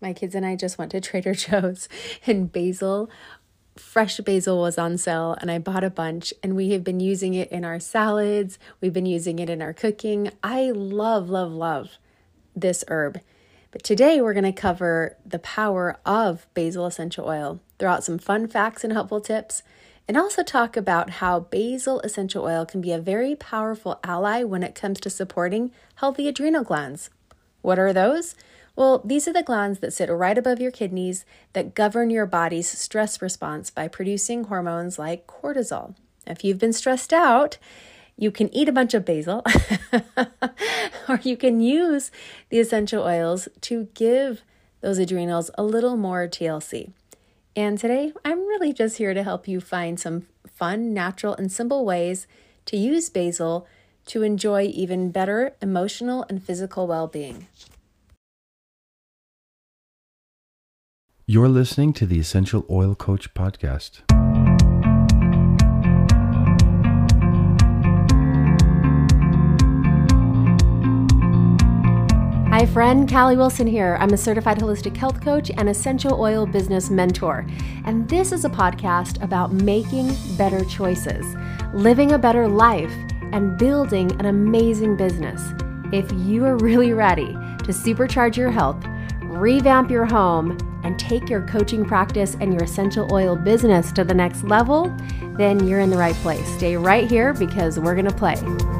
My kids and I just went to Trader Joe's and fresh basil was on sale, and I bought a bunch, and we have been using it in our salads. We've been using it in our cooking. I love, love, love this herb. But today we're going to cover the power of basil essential oil, throw out some fun facts and helpful tips, and also talk about how basil essential oil can be a very powerful ally when it comes to supporting healthy adrenal glands. What are those? Well, these are the glands that sit right above your kidneys that govern your body's stress response by producing hormones like cortisol. If you've been stressed out, you can eat a bunch of basil or you can use the essential oils to give those adrenals a little more TLC. And today, I'm really just here to help you find some fun, natural, and simple ways to use basil to enjoy even better emotional and physical well-being. You're listening to the Essential Oil Coach podcast. Hi friend, Callie Wilson here. I'm a certified holistic health coach and essential oil business mentor. And this is a podcast about making better choices, living a better life, and building an amazing business. If you are really ready to supercharge your health, revamp your home, and take your coaching practice and your essential oil business to the next level, then you're in the right place. Stay right here because we're going to play.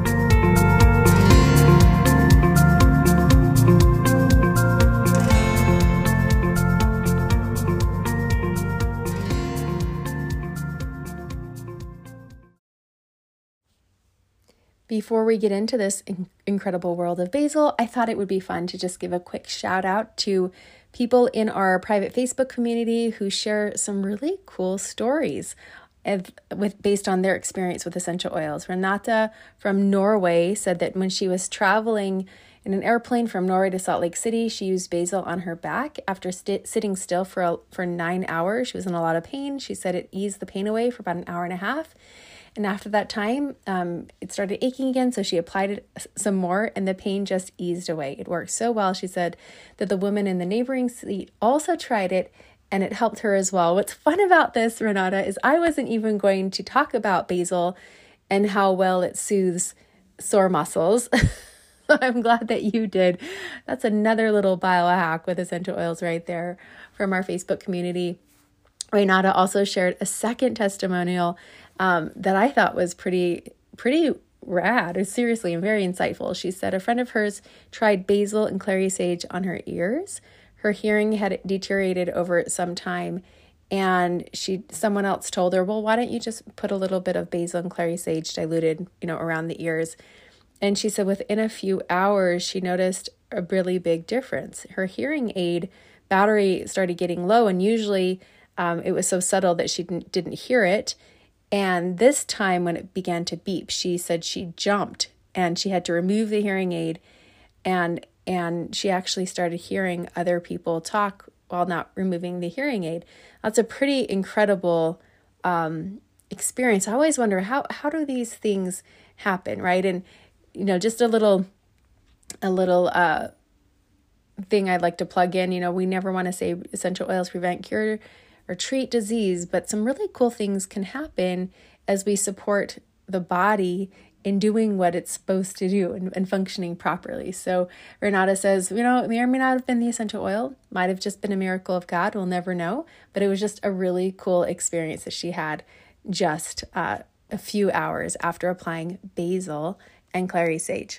Before we get into this incredible world of basil, I thought it would be fun to just give a quick shout out to people in our private Facebook community who share some really cool stories based on their experience with essential oils. Renata from Norway said that when she was traveling in an airplane from Norway to Salt Lake City, she used basil on her back after sitting still for 9 hours. She was in a lot of pain. She said it eased the pain away for about an hour and a half. And after that time, it started aching again, so she applied it some more, and the pain just eased away. It worked so well, she said, that the woman in the neighboring seat also tried it, and it helped her as well. What's fun about this, Renata, is I wasn't even going to talk about basil and how well it soothes sore muscles. I'm glad that you did. That's another little biohack with essential oils right there from our Facebook community. Renata also shared a second testimonial that I thought was pretty rad, seriously, and very insightful. She said a friend of hers tried basil and clary sage on her ears. Her hearing had deteriorated over some time, and someone else told her, well, why don't you just put a little bit of basil and clary sage diluted, around the ears? And she said within a few hours, she noticed a really big difference. Her hearing aid battery started getting low, and usually it was so subtle that she didn't hear it. And this time when it began to beep, she said she jumped and she had to remove the hearing aid, and she actually started hearing other people talk while not removing the hearing aid. That's a pretty incredible experience. I always wonder how do these things happen, right? And just a little thing I'd like to plug in. We never want to say essential oils prevent, cure, or treat disease, but some really cool things can happen as we support the body in doing what it's supposed to do and functioning properly. So Renata says, it may or may not have been the essential oil, might have just been a miracle of God, we'll never know, but it was just a really cool experience that she had just a few hours after applying basil and clary sage.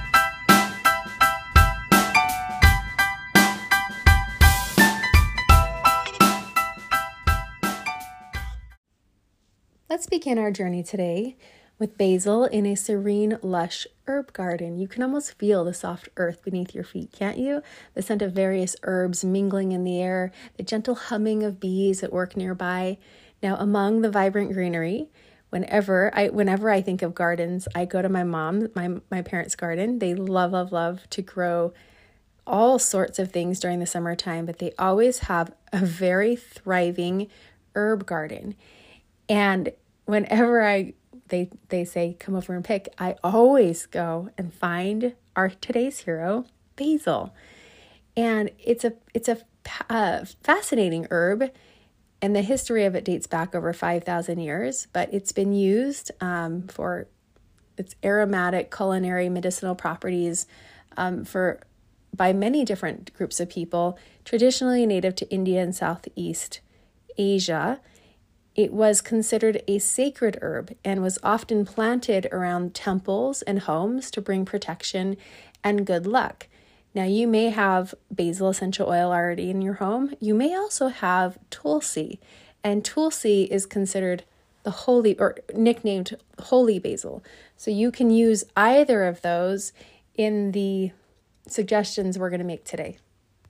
Let's begin our journey today with basil in a serene, lush herb garden. You can almost feel the soft earth beneath your feet, can't you? The scent of various herbs mingling in the air, the gentle humming of bees at work nearby. Now, among the vibrant greenery, whenever I think of gardens, I go to my parents' garden. They love to grow all sorts of things during the summertime, but they always have a very thriving herb garden. And whenever they say, come over and pick, I always go and find our today's hero, basil. And it's a fascinating herb, and the history of it dates back over 5,000 years, but it's been used for its aromatic, culinary, medicinal properties by many different groups of people, traditionally native to India and Southeast Asia. It was considered a sacred herb and was often planted around temples and homes to bring protection and good luck. Now, you may have basil essential oil already in your home. You may also have Tulsi, and Tulsi is considered the holy, or nicknamed holy basil. So you can use either of those in the suggestions we're going to make today.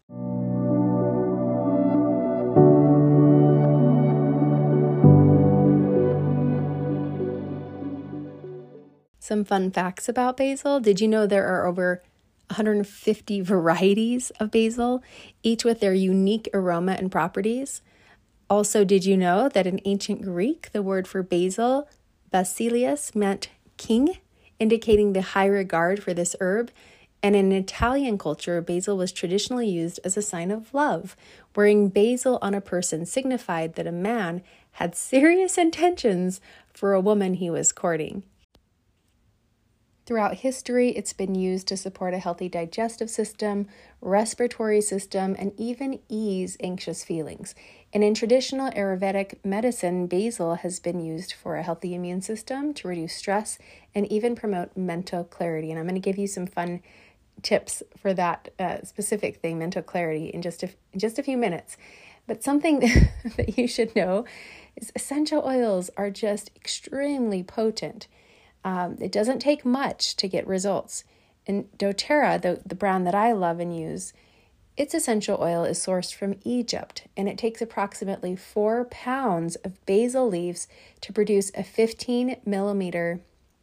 Some fun facts about basil. Did you know there are over 150 varieties of basil, each with their unique aroma and properties? Also, did you know that in ancient Greek, the word for basil, basilius, meant king, indicating the high regard for this herb? And in Italian culture, basil was traditionally used as a sign of love. Wearing basil on a person signified that a man had serious intentions for a woman he was courting. Throughout history, it's been used to support a healthy digestive system, respiratory system, and even ease anxious feelings. And in traditional Ayurvedic medicine, basil has been used for a healthy immune system, to reduce stress, and even promote mental clarity. And I'm going to give you some fun tips for that specific thing, mental clarity, in just a few minutes. But something that you should know is essential oils are just extremely potent. It doesn't take much to get results. And doTERRA, the brand that I love and use, its essential oil is sourced from Egypt, and it takes approximately 4 pounds of basil leaves to produce a 15 milliliter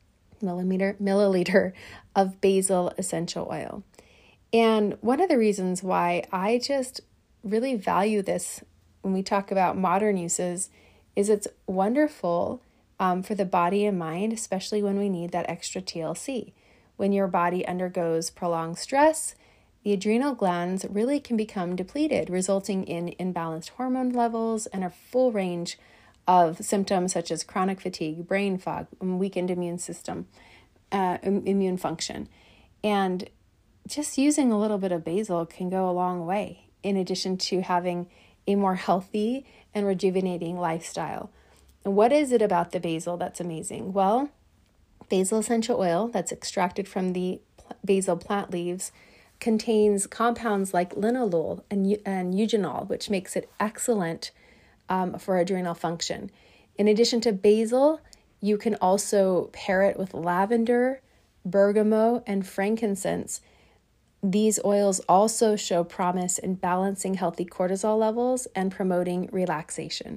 of basil essential oil. And one of the reasons why I just really value this when we talk about modern uses is it's wonderful for the body and mind, especially when we need that extra TLC. When your body undergoes prolonged stress, the adrenal glands really can become depleted, resulting in imbalanced hormone levels and a full range of symptoms such as chronic fatigue, brain fog, and weakened immune system, immune function. And just using a little bit of basil can go a long way, in addition to having a more healthy and rejuvenating lifestyle. And what is it about the basil that's amazing? Well, basil essential oil that's extracted from the basil plant leaves contains compounds like linalool and eugenol, which makes it excellent for adrenal function. In addition to basil, you can also pair it with lavender, bergamot, and frankincense. These oils also show promise in balancing healthy cortisol levels and promoting relaxation.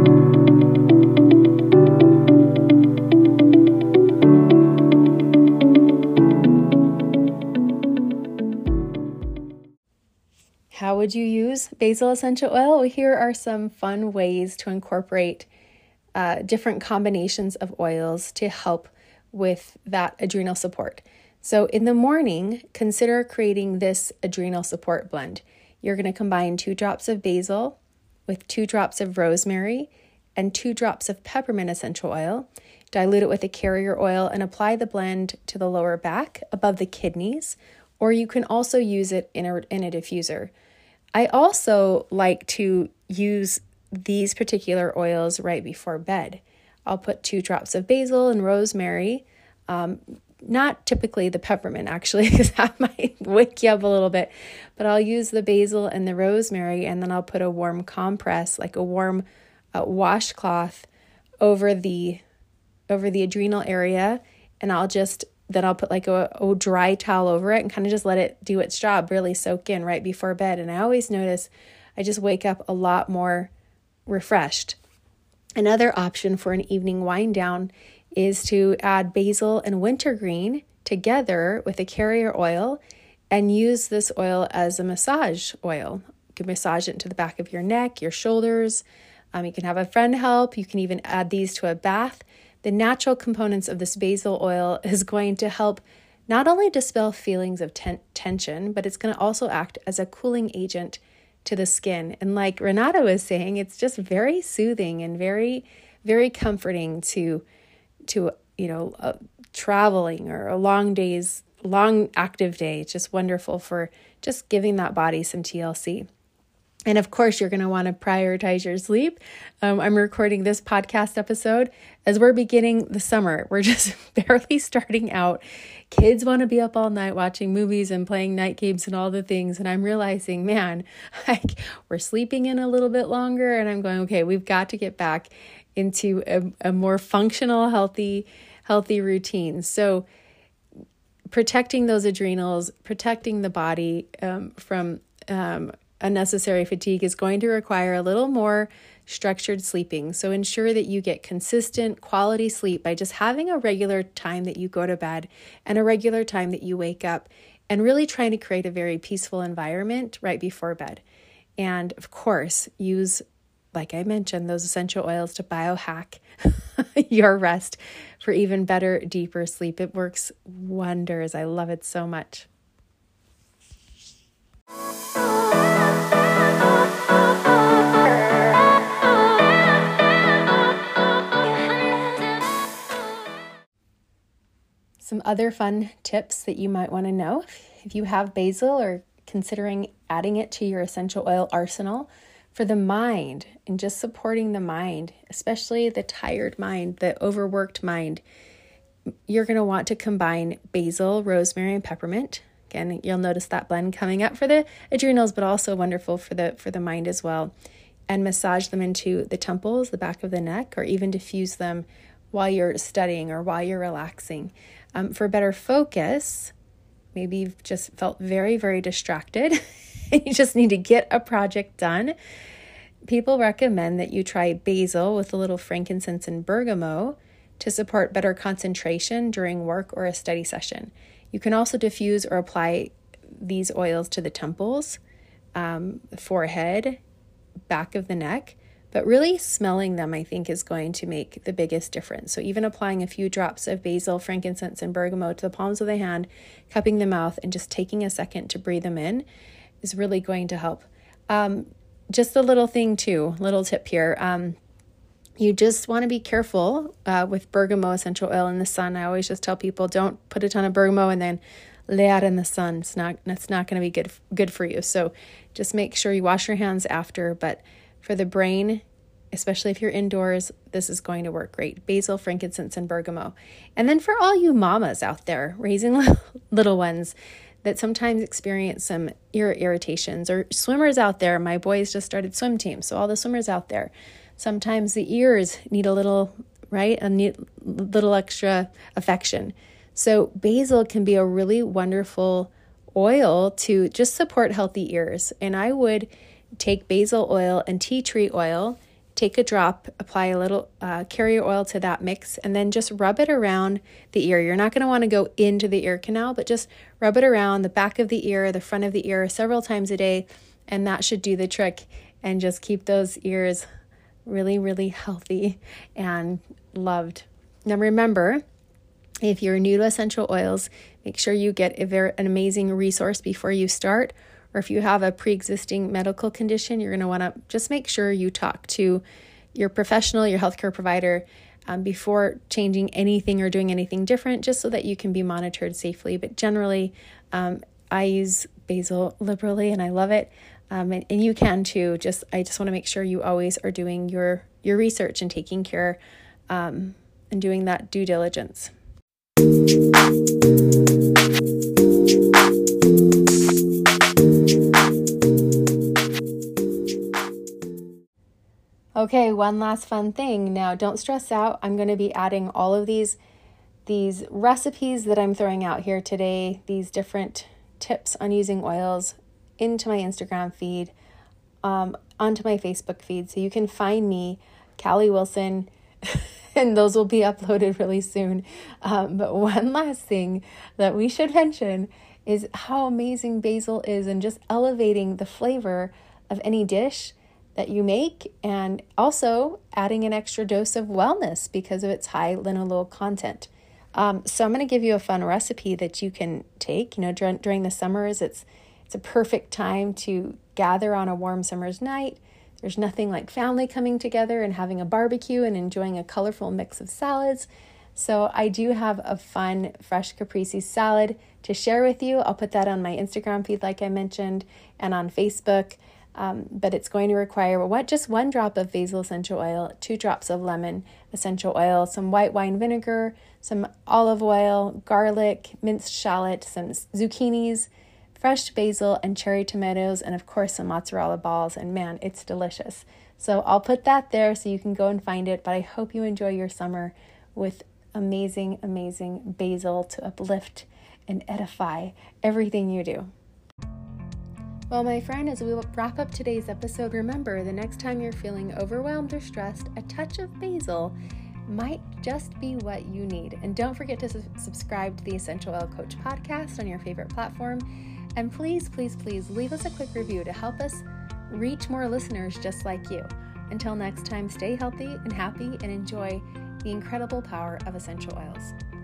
How would you use basil essential oil? Well, here are some fun ways to incorporate different combinations of oils to help with that adrenal support. So in the morning, consider creating this adrenal support blend. You're going to combine 2 drops of basil with 2 drops of rosemary and 2 drops of peppermint essential oil. Dilute it with a carrier oil and apply the blend to the lower back above the kidneys, or you can also use it in a diffuser. I also like to use these particular oils right before bed. I'll put 2 drops of basil and rosemary, not typically the peppermint actually, because that might wake you up a little bit, but I'll use the basil and the rosemary, and then I'll put a warm compress, like a warm washcloth over the adrenal area, and I'll put like a dry towel over it and kind of just let it do its job, really soak in right before bed. And I always notice I just wake up a lot more refreshed. Another option for an evening wind down is to add basil and wintergreen together with a carrier oil and use this oil as a massage oil. You can massage it into the back of your neck, your shoulders. You can have a friend help. You can even add these to a bath. The natural components of this basil oil is going to help not only dispel feelings of tension, but it's going to also act as a cooling agent to the skin. And like Renata was saying, it's just very soothing and very, very comforting to traveling or a long active day. It's just wonderful for just giving that body some TLC. And of course, you're going to want to prioritize your sleep. I'm recording this podcast episode as we're beginning the summer. We're just barely starting out. Kids want to be up all night watching movies and playing night games and all the things. And I'm realizing, man, we're sleeping in a little bit longer. And I'm going, okay, we've got to get back into a more functional, healthy routine. So protecting those adrenals, protecting the body from unnecessary fatigue is going to require a little more structured sleeping. So ensure that you get consistent quality sleep by just having a regular time that you go to bed and a regular time that you wake up, and really trying to create a very peaceful environment right before bed. And of course, use, like I mentioned, those essential oils to biohack your rest for even better, deeper sleep. It works wonders. I love it so much. Some other fun tips that you might want to know if you have basil or considering adding it to your essential oil arsenal for the mind and just supporting the mind, especially the tired mind, the overworked mind. You're going to want to combine basil, rosemary, and peppermint. Again, you'll notice that blend coming up for the adrenals, but also wonderful for the mind as well. And massage them into the temples, the back of the neck, or even diffuse them while you're studying or while you're relaxing. For better focus, maybe you've just felt very, very distracted. You just need to get a project done. People recommend that you try basil with a little frankincense and bergamot to support better concentration during work or a study session. You can also diffuse or apply these oils to the temples, forehead, back of the neck, but really smelling them, I think, is going to make the biggest difference. So even applying a few drops of basil, frankincense, and bergamot to the palms of the hand, cupping the mouth, and just taking a second to breathe them in is really going to help. Just a little thing too, little tip here. You just want to be careful with bergamot essential oil in the sun. I always just tell people, don't put a ton of bergamot and then lay out in the sun. It's not going to be good for you. So just make sure you wash your hands after. But for the brain, especially if you're indoors, this is going to work great. Basil, frankincense, and bergamot. And then for all you mamas out there raising little ones that sometimes experience some ear irritations, or swimmers out there, my boys just started swim team, so all the swimmers out there, sometimes the ears need a little extra affection. So basil can be a really wonderful oil to just support healthy ears. And I would take basil oil and tea tree oil, take a drop, apply a little carrier oil to that mix, and then just rub it around the ear. You're not going to want to go into the ear canal, but just rub it around the back of the ear, the front of the ear several times a day, and that should do the trick and just keep those ears really, really healthy and loved. Now remember, if you're new to essential oils, make sure you get an amazing resource before you start. Or if you have a pre-existing medical condition, you're going to want to just make sure you talk to your professional, your healthcare provider, before changing anything or doing anything different, just so that you can be monitored safely. But generally, I use basil liberally and I love it. And you can too. I just want to make sure you always are doing your research and taking care and doing that due diligence. Okay, one last fun thing. Now, don't stress out. I'm going to be adding all of these recipes that I'm throwing out here today, these different tips on using oils, into my Instagram feed, onto my Facebook feed. So you can find me, Callie Wilson, and those will be uploaded really soon. But one last thing that we should mention is how amazing basil is in just elevating the flavor of any dish that you make, and also adding an extra dose of wellness because of its high linalool content. So I'm going to give you a fun recipe that you can take. During the summers, it's a perfect time to gather on a warm summer's night. There's nothing like family coming together and having a barbecue and enjoying a colorful mix of salads. So I do have a fun fresh caprese salad to share with you. I'll put that on my Instagram feed like I mentioned and on Facebook. But it's going to require just 1 drop of basil essential oil, 2 drops of lemon essential oil, some white wine vinegar, some olive oil, garlic, minced shallot, some zucchinis, fresh basil and cherry tomatoes, and of course some mozzarella balls. And man, it's delicious. So I'll put that there so you can go and find it. But I hope you enjoy your summer with amazing, amazing basil to uplift and edify everything you do. Well, my friend, as we wrap up today's episode, remember the next time you're feeling overwhelmed or stressed, a touch of basil might just be what you need. And don't forget to subscribe to the Essential Oil Coach podcast on your favorite platform. And please, please, please leave us a quick review to help us reach more listeners just like you. Until next time, stay healthy and happy and enjoy the incredible power of essential oils.